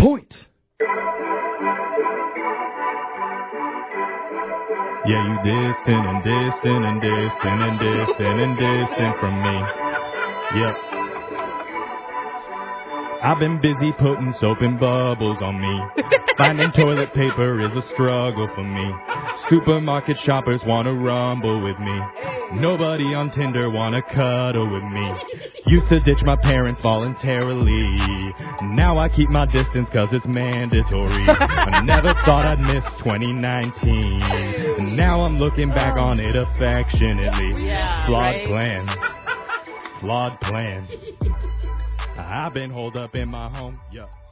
point. Yeah, you dissing and dissing and dissing and dissing and dissing from me. Yep. I've been busy putting soap and bubbles on me. Finding toilet paper is a struggle for me. Supermarket shoppers wanna rumble with me. Nobody on Tinder wanna cuddle with me. Used to ditch my parents voluntarily. Now I keep my distance cause it's mandatory. I never thought I'd miss 2019. And now I'm looking back on it affectionately. Flawed plan. Flawed plan. I've been holed up in my home. Yeah.